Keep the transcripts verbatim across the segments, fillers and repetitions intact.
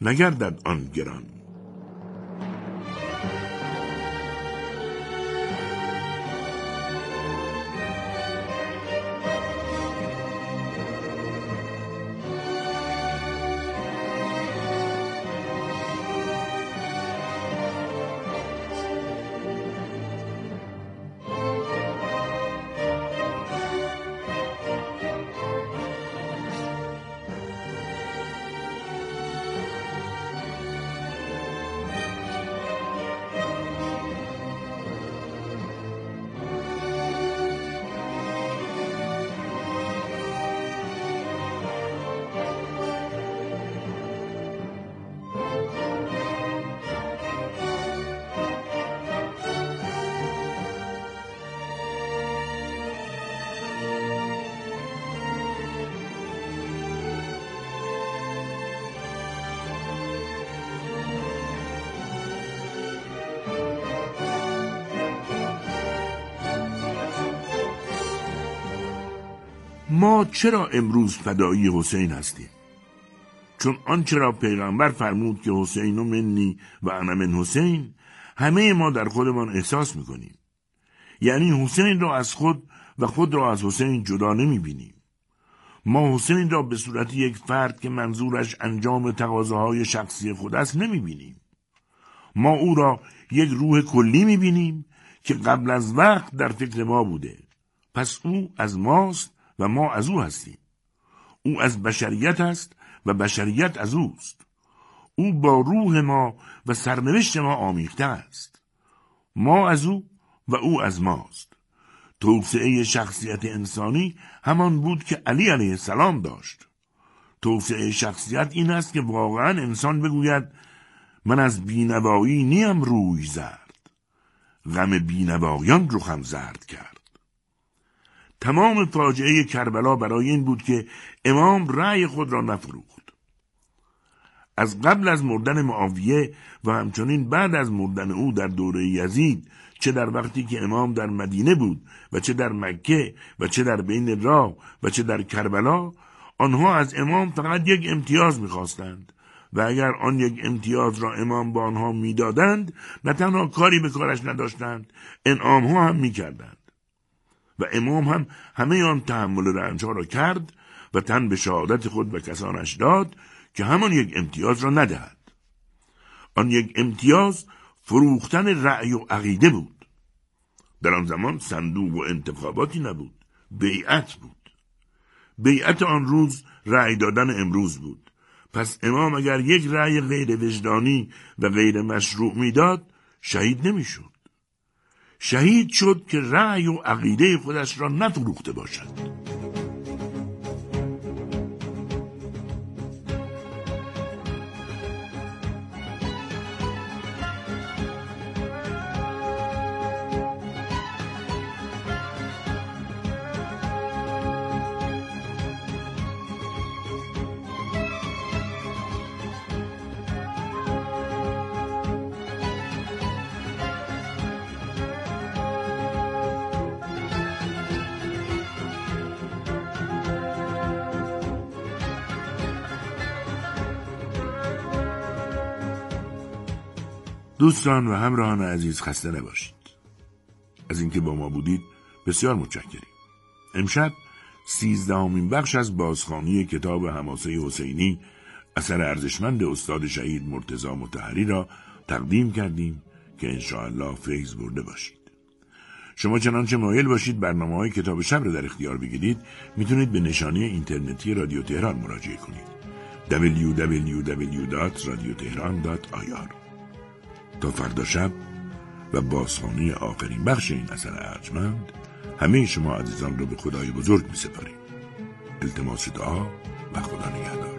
نگردد آن گران. ما چرا امروز فدایی حسین هستیم؟ چون آنچه را پیغمبر فرمود که حسین منی و انا من حسین، همه ما در خودمان احساس میکنیم. یعنی حسین را از خود و خود را از حسین جدا نمیبینیم. ما حسین را به صورت یک فرد که منظورش انجام تقاضاهای شخصی خود است نمیبینیم. ما او را یک روح کلی میبینیم که قبل از وقت در فکر ما بوده. پس او از ماست و ما از او هستیم. او از بشریت است و بشریت از اوست. او با روح ما و سرنوشت ما آمیخته است. ما از او و او از ماست. توسعه شخصیت انسانی همان بود که علی علیه السلام داشت. توسعه شخصیت این است که واقعا انسان بگوید من از بینوایی نیم روی زرد، غم بینوایان رخم زرد کرد. تمام فاجعه کربلا برای این بود که امام رأی خود را نفروخت. از قبل از مردن معاویه و همچنین بعد از مردن او در دوره یزید، چه در وقتی که امام در مدینه بود و چه در مکه و چه در بین راه و چه در کربلا، آنها از امام فقط یک امتیاز می‌خواستند و اگر آن یک امتیاز را امام با آنها می‌دادند، نه تنها کاری به کارش نداشتند، انعام‌ها هم می‌کردند. و امام هم همه آن تحمل رنج‌ها را کرد و تن به شهادت خود و کسانش داد که همان یک امتیاز را ندهد. آن یک امتیاز فروختن رأی و عقیده بود. در آن زمان صندوق و انتخاباتی نبود، بیعت بود. بیعت آن روز رأی دادن امروز بود. پس امام اگر یک رأی غیر وجدانی و غیر مشروع میداد، شهید نمیشد. شهید شد که رأی و عقیده خودش را نفروخته باشد. دوستان و همراهان عزیز، خسته نباشید. از اینکه با ما بودید بسیار متشکریم. امشب سیزدهمین بخش از بازخوانی کتاب حماسه حسینی اثر ارزشمند استاد شهید مرتضی مطهری را تقدیم کردیم که انشاءالله فیض برده باشید. شما چنانچه مایل باشید برنامه‌های کتاب شب را در اختیار بگیرید، میتونید به نشانی اینترنتی رادیو تهران مراجعه کنید. دبلیو دبلیو دبلیو دات رادیو تهران دات آی آر. تا فردا شب و بازخوانی آخرین بخش این اثر ارجمند، همه شما عزیزان را به خدای بزرگ می سپاریم. التماس دعا و خدا نگهدار.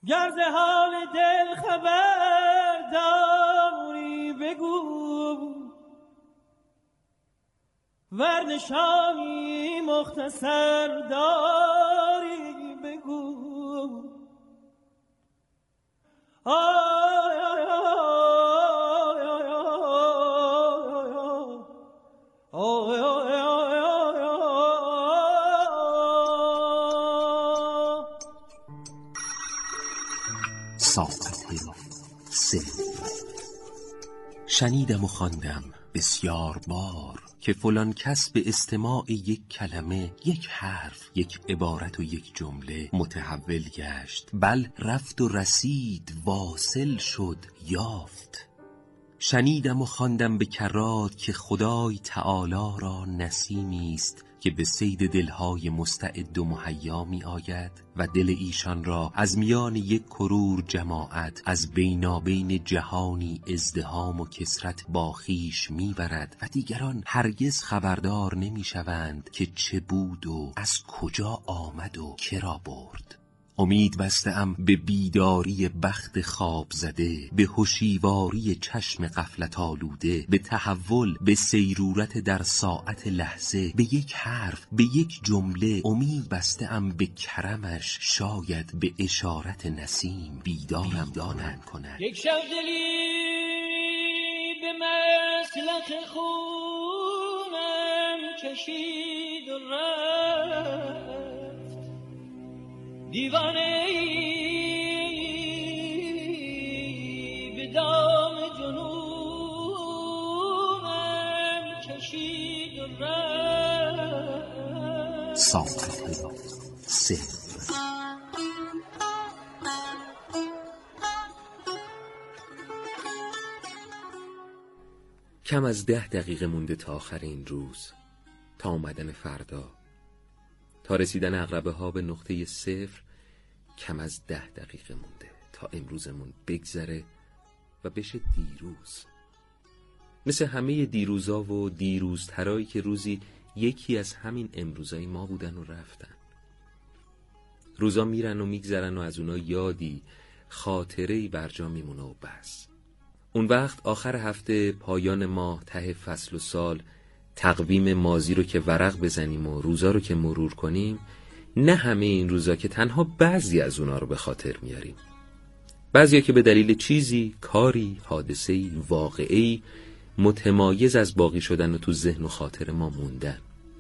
گر ز حال دل خبر داری بگو، ور نشانی مختصر داری بگو. آی آی آی آی آی آی آی ساعت سه. شنیدم و خواندم بسیار بار که فلان کس به استماع یک کلمه، یک حرف، یک عبارت و یک جمله متحول گشت، بل رفت و رسید، واصل شد، یافت. شنیدم و خواندم به کرات که خدای تعالی را نسیمی است که به صید دلهای مستعد و مهیا می آید و دل ایشان را از میان یک کرور جماعت از بینابین جهانی ازدحام و کثرت با خویش می برد و دیگران هرگز خبردار نمی شوند که چه بود و از کجا آمد و که را برد. امید بسته‌ام به بیداری بخت خواب زده، به هوشیواری چشم غفلت آلوده، به تحول، به سیرورت در ساعت لحظه، به یک حرف، به یک جمله. امید بسته‌ام به کرمش، شاید به اشارت نسیم بیدارم دانم کند. یک شب دلی به مسلک خونم کشید و رفت، دیوانه به دام جنونم کشید و رفت. ساعت سه. کم از ده دقیقه مونده تا آخر این روز، تا آمدن فردا، تا رسیدن عقربه ها به نقطه صفر. کم از ده دقیقه مونده تا امروزمون بگذره و بشه دیروز. مثل همه دیروزا و دیروزترایی که روزی یکی از همین امروزای ما بودن و رفتن. روزا میرن و میگذرن و از اونا یادی، خاطره‌ای برجا میمونه و بس. اون وقت آخر هفته، پایان ماه، ته فصل و سال، تقویم ماضی رو که ورق بزنیم و روزا رو که مرور کنیم، نه همه این روزا که تنها بعضی از اونا رو به خاطر میاریم. بعضیا که به دلیل چیزی، کاری، حادثه‌ای، واقعه‌ای متمایز از باقی شدن و تو ذهن و خاطر ما موندن.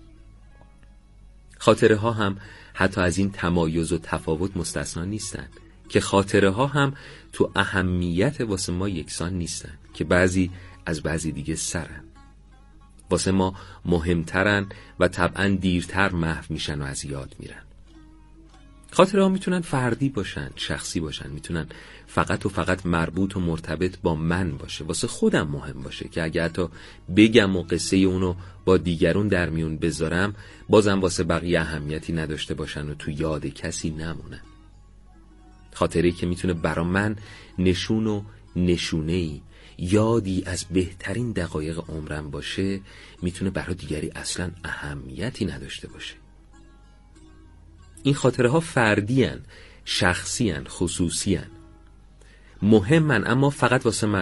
خاطره ها هم حتی از این تمایز و تفاوت مستثنا نیستن که خاطره ها هم تو اهمیت واسه ما یکسان نیستن، که بعضی از بعضی دیگه سرن، واسه ما مهمترن و طبعا دیرتر محو میشن و از یاد میرن. خاطره ها میتونن فردی باشن، شخصی باشن، میتونن فقط و فقط مربوط و مرتبط با من باشه، واسه خودم مهم باشه که اگه حتی بگم و قصه اونو با دیگرون در میون بذارم، بازم واسه بقیه اهمیتی نداشته باشن و تو یاد کسی نمونن. خاطره‌ای که میتونه برا من نشون و نشونه‌ای، یادی از بهترین دقایق عمرم باشه، میتونه برای دیگری اصلا اهمیتی نداشته باشه. این خاطره ها فردی هن، شخصی هن، خصوصی هن، مهمن، اما فقط واسه من.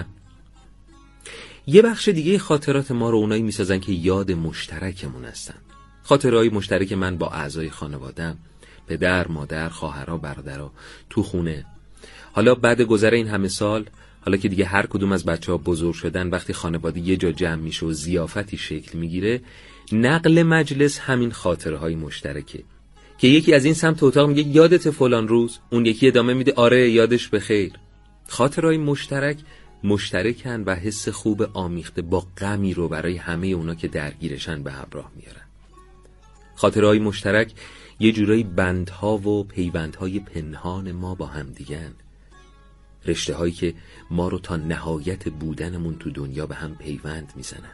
یه بخش دیگه خاطرات ما رو اونایی میسازن که یاد مشترکمون هستن. خاطره های مشترک من با اعضای خانوادم، پدر، مادر، خواهرها، برادرها، تو خونه. حالا بعد گذر این همه سال، حالا که دیگه هر کدوم از بچه‌ها بزرگ شدن، وقتی خانواده یه جا جمع میشه و ضیافتی شکل میگیره، نقل مجلس همین خاطره های مشترکه که یکی از این سمت اتاق میگه یادت فلان روز، اون یکی ادامه میده آره یادش بخیر. خاطرهای مشترک مشترکن و حس خوب آمیخته با غمی رو برای همه اونا که درگیرشن به همراه میارن. خاطرهای مشترک یه جورایی بندها و پیوندهای پنهان ما با هم دیگن، رشته هایی که ما رو تا نهایت بودنمون تو دنیا به هم پیوند میزنن.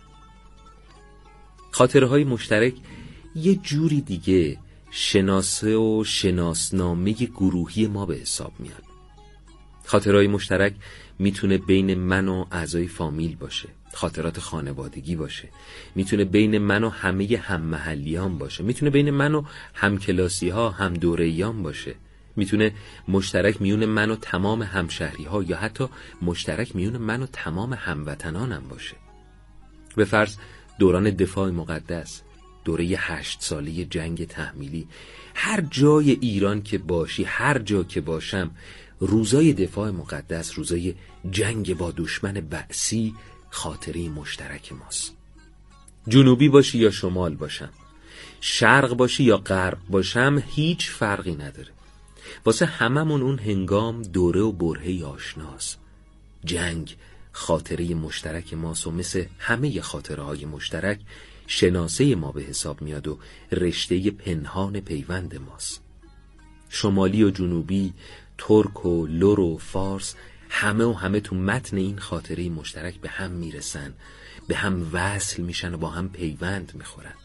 خاطرهای مشترک یه جوری دیگه شناسه و شناسنامه گروهی ما به حساب میاد. خاطرهای مشترک میتونه بین من و اعضای فامیل باشه، خاطرات خانوادگی باشه، میتونه بین من و همه هم محلیان باشه، میتونه بین من و هم کلاسی ها، هم دوره‌ایان باشه، میتونه مشترک میون من و تمام همشهری ها یا حتی مشترک میون من و تمام هموطنانم باشه. به فرض دوران دفاع مقدس، دوره هشت سالی جنگ تحمیلی، هر جای ایران که باشی، هر جا که باشم، روزای دفاع مقدس، روزای جنگ با دشمن بعثی خاطره مشترک ماست. جنوبی باشی یا شمال باشم، شرق باشی یا غرب باشم، هیچ فرقی نداره. واسه هممون اون هنگام دوره و برهه آشناست. جنگ خاطره مشترک ماست و مثل همه خاطره های مشترک شناسه ما به حساب میاد و رشته پنهان پیوند ماست. شمالی و جنوبی، ترک و لر و فارس، همه و همه تو متن این خاطره مشترک به هم میرسن، به هم وصل میشن و با هم پیوند میخورن.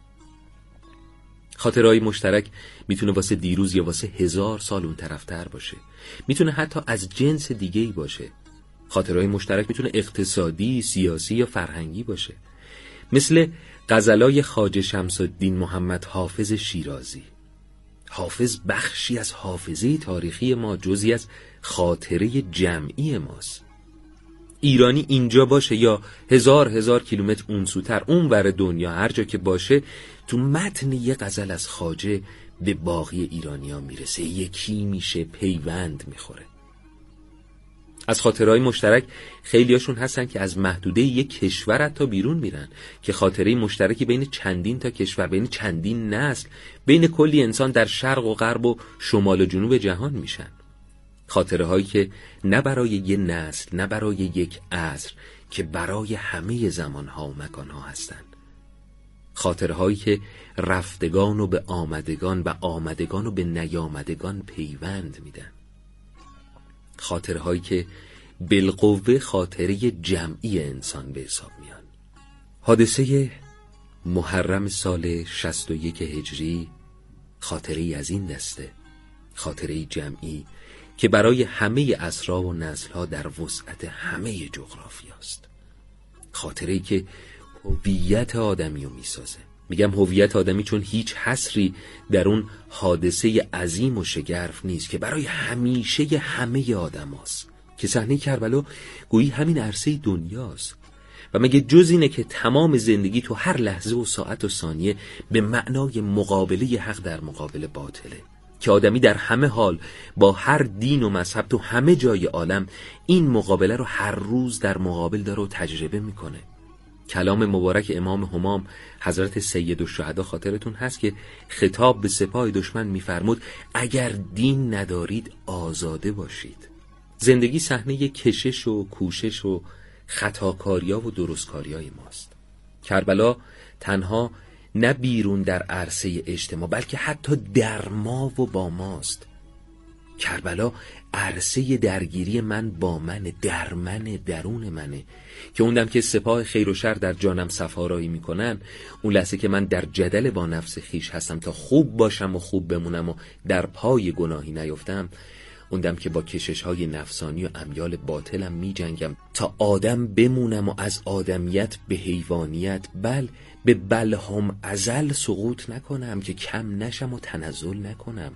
خاطرهای مشترک میتونه واسه دیروز یا واسه هزار سال اون طرفتر باشه، میتونه حتی از جنس دیگه‌ای باشه. خاطرهای مشترک میتونه اقتصادی، سیاسی یا فرهنگی باشه، مثل غزلای خواجه شمس الدین محمد حافظ شیرازی. حافظ بخشی از حافظه تاریخی ما، جزئی از خاطره جمعی ماست. ایرانی اینجا باشه یا هزار هزار کیلومتر اون سوتر، اون ور دنیا، هر جا که باشه، تو متن یه غزل از خواجه به باقی ایرانیان میرسه، یکی میشه، پیوند میخوره. از خاطرهای مشترک خیلیاشون هستن که از محدوده یک کشور حتی بیرون میرن، که خاطره مشترکی بین چندین تا کشور، بین چندین نسل، بین کلی انسان در شرق و غرب و شمال و جنوب جهان میشن. خاطره هایی که نه برای یک نسل، نه برای یک عصر، که برای همه زمانها و مکانها هستن. خاطره هایی که رفتگان و به آمدگان و آمدگان و به نیامدگان پیوند میدن. خاطره هایی که بالقوه خاطره جمعی انسان به حساب میان. حادثه محرم سال شصت و یک هجری خاطره از این دسته، خاطره جمعی که برای همه عصرها و نسلها در وسعت همه جغرافیاست. خاطره‌ای که هویت آدمی رو میسازه. میگم هویت آدمی چون هیچ حصری در اون حادثه عظیم و شگرف نیست که برای همیشه همه آدم هاست، که صحنه کربلا گویی همین عرصه دنیاست. و مگه جز اینه که تمام زندگی تو هر لحظه و ساعت و ثانیه به معنای مقابله حق در مقابل باطله، که آدمی در همه حال با هر دین و مذهب تو همه جای عالم این مقابله رو هر روز در مقابل داره و تجربه میکنه. کلام مبارک امام همام حضرت سید الشهدا خاطرتون هست که خطاب به سپاه دشمن میفرمود اگر دین ندارید آزاده باشید. زندگی صحنه کشش و کوشش و خطاکاریا و درستکاریای ماست. کربلا تنها نه بیرون در عرصه اجتماع، بلکه حتی در ما و با ماست. کربلا عرصه درگیری من با من، در من، درون منه، که اون دم که سپاه خیر و شر در جانم صفارایی میکنن، اون لحظه که من در جدل با نفس خیش هستم تا خوب باشم و خوب بمونم و در پای گناهی نیفتم، اون دم که با کشش های نفسانی و امیال باطلم می جنگم تا آدم بمونم و از آدمیت به حیوانیت، بل به بلهم ازل سقوط نکنم که کم نشم و تنزل نکنم.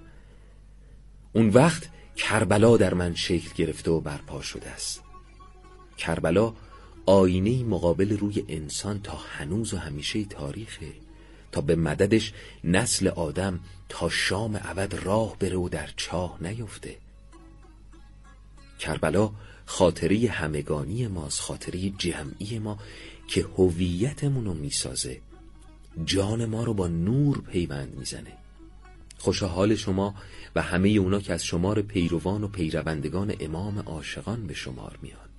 اون وقت کربلا در من شکل گرفته و برپا شده است. کربلا آینه مقابل روی انسان تا هنوز و همیشه تاریخه، تا به مددش نسل آدم تا شام ابد راه بره و در چاه نیفته. کربلا خاطره همگانی ماست، خاطره جمعی ما که هویتمون رو میسازه، جان ما رو با نور پیوند میزنه. خوشا حال شما و همه اونا که از شمار پیروان و پیروندگان امام عاشقان به شمار میان.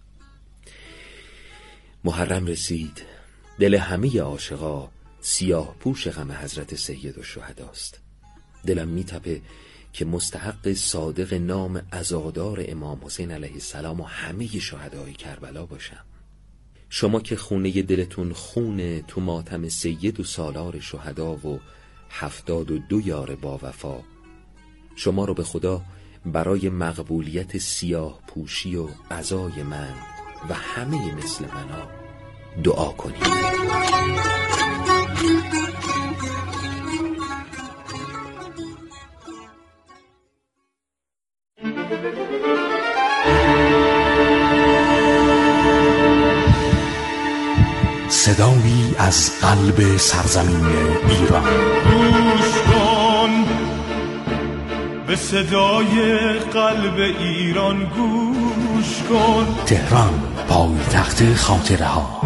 محرم رسید، دل همه عاشقا سیاه پوش غم حضرت سید الشهداست. دلم میتپه که مستحق صادق نام عزادار امام حسین علیه السلام و همه شهدای کربلا باشم. شما که خونه دلتون خونه تو ماتم سید و سالار شهدا و هفتاد و دو یار با وفا، شما رو به خدا برای مقبولیت سیاه پوشی و عزای من و همه مثل منا دعا کنید. صدایی از قلب سرزمین ایران. گوش کن به صدای قلب ایران، گوش کن. تهران، پایتخت خاطره ها.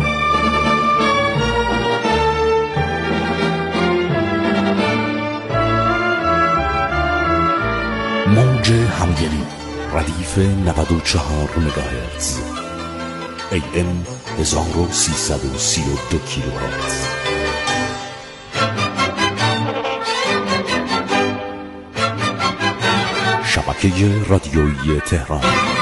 موج همدلی، ردیف نود و چهار مگاهرتز، ای ام هزار و سیصد و سی و دو کیلوهرتز. شبکه رادیویی تهران.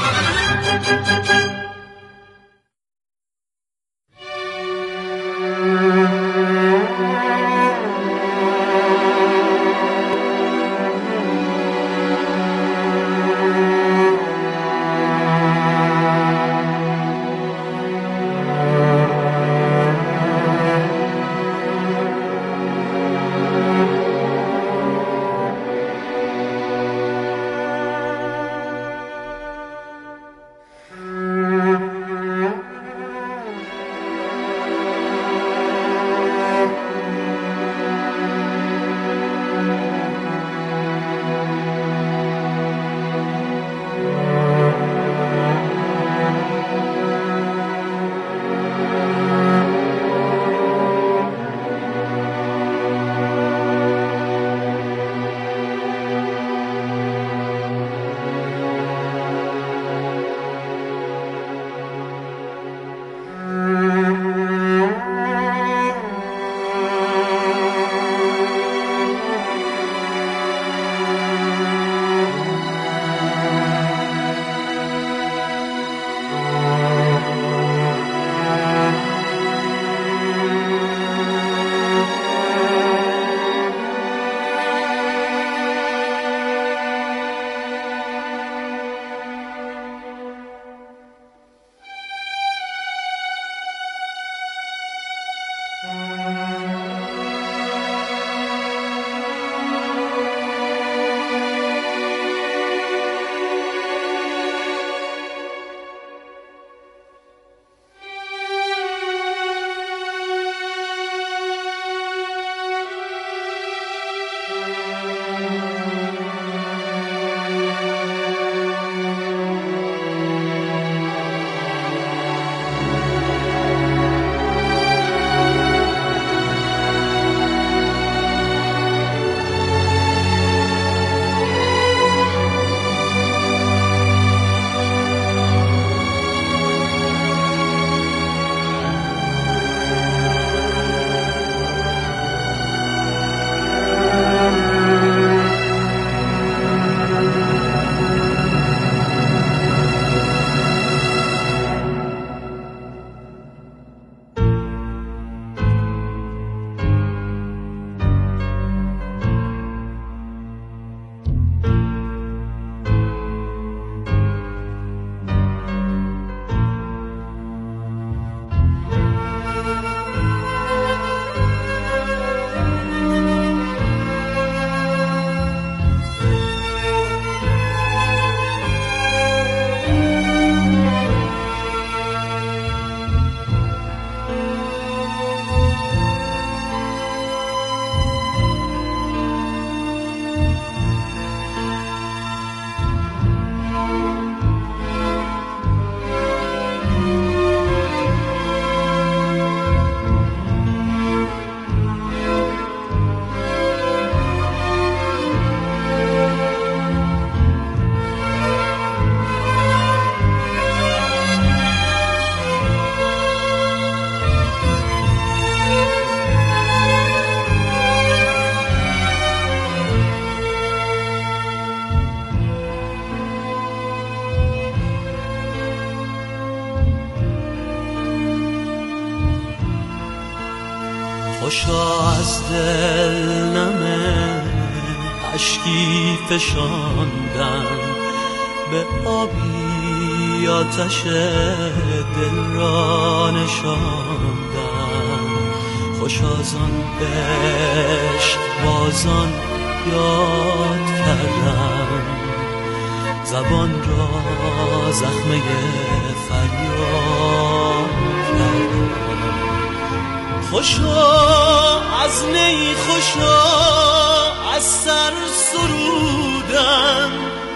خوشا از دل نمه اشکی فشاندن، به آبی آتش دل را نشاندن. خوش آزان عشق بازان یاد کردم، زبان را زخمه فریاد کردم. خوشا از نی خوشا از سر سرودم،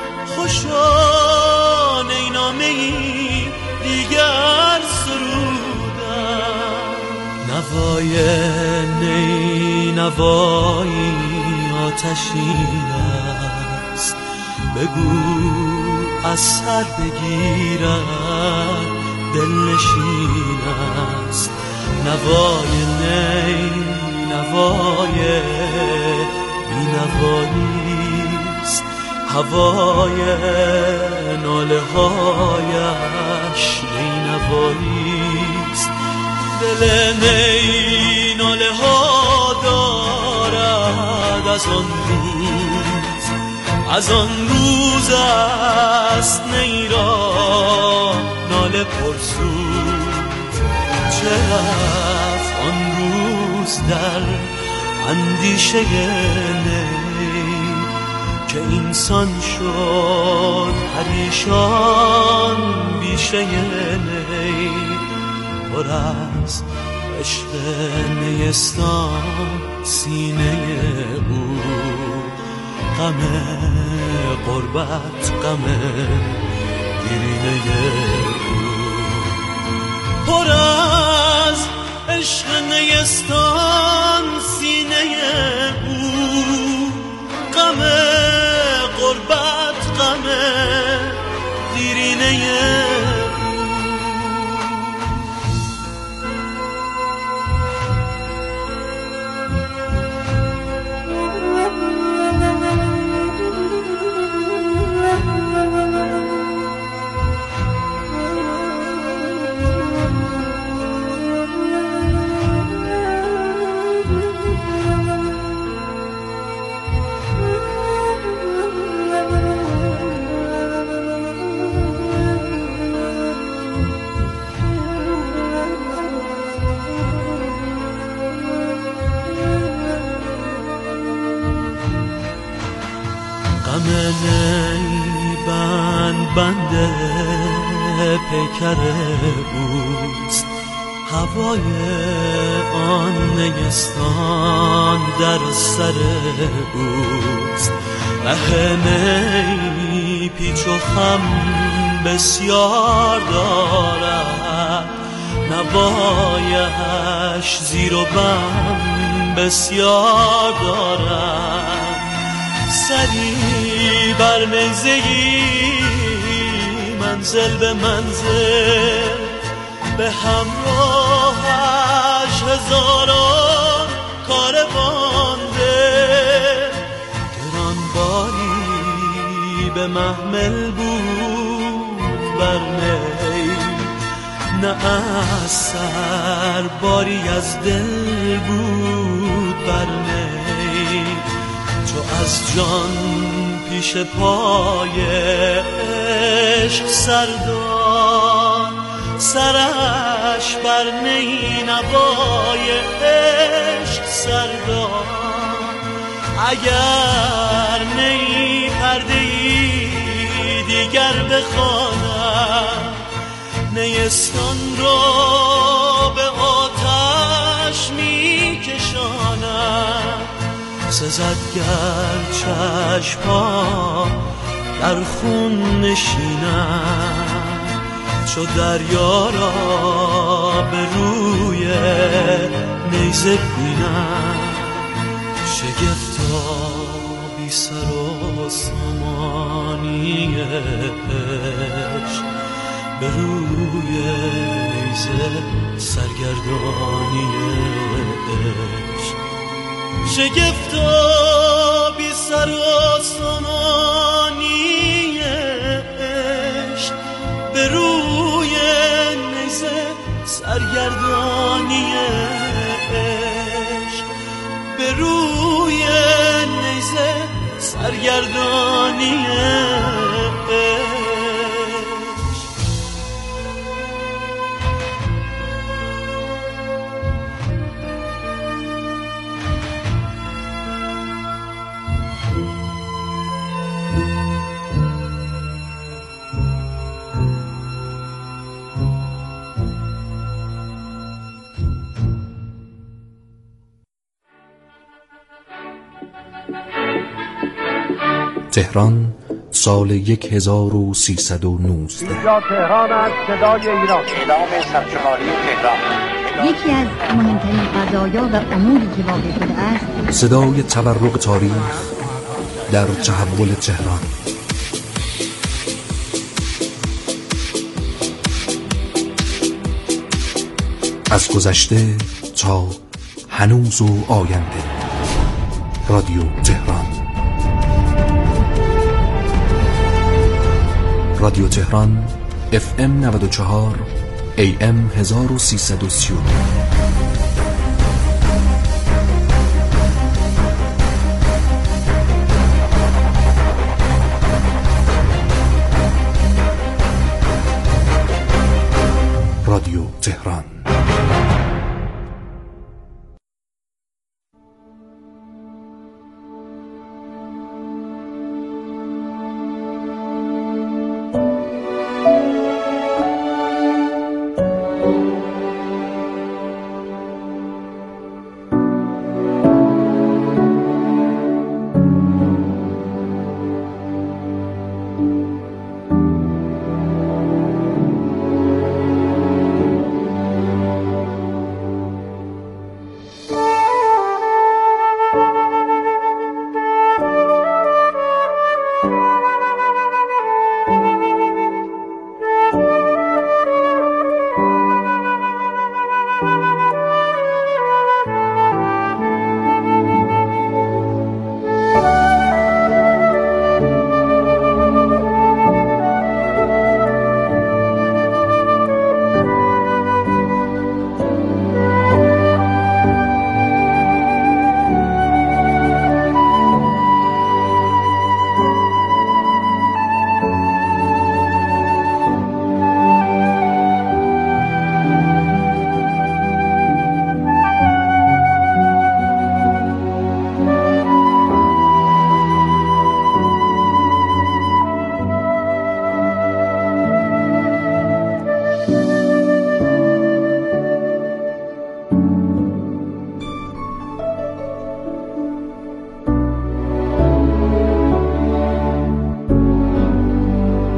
خوشا نی نامه ای دیگر سرودم. نوای نی نوایی آتشین است، بگو از سر بگیرد دلنشین است. نوای نی نوای بی نواییست، هوای ناله هایش نی نواییست. دل نی ناله ها دارد از آن روز، از آن روز است نی را ناله پرسود. چه رفت آن روز در اندیشه نی که انسان شد پریشان بیشه نی. پر از عشق نیستان سینه او، غم غربت غم دیرینه او. پر از عشق نیستان سینه او، غم غربت غم دیرینه بنده پیکر اوست، هوای آن نیستان در سر اوست. ره نی پیچ و خم بسیار دارد، نوایش زیر و بم بسیار دارد. سری بر نیزه‌ای منزل به منزل، به همراهش هزاران کاروان دل. گرانباری به محمل بود بر نی، نه از سر باری از دل بود بر نی. چو از جان پیش پای عشق سردان، سرش بر نی نوای عشق سردان. اگر نی پرده‌ای دیگر بخواند، نیستان را به آتش می کشاند. سزد گر چشم‌ها در خون نشینم، چو دریا را به روی نیزه بینم. شگفتا بی سر و سامانی عشق، به روی نیزه سرگردانی عشق. شگفتا بی سر و سامانی عشق، به روی نیزه سرگردانی عشق، به روی نیزه سرگردانی عشق. تهران سال هزار و سیصد و نوزده. اینجا تهران است، صدای ایران. اعلام سرشماری تهران. یکی از مهمترین قضایا و اموری که واقع شده است، صدای تورق تاریخ در تحول تهران. از گذشته تا هنوز و آینده. رادیو تهران. رادیو تهران اف ام نود و چهار ای ام هزار و سیصد و سی و نه. رادیو تهران.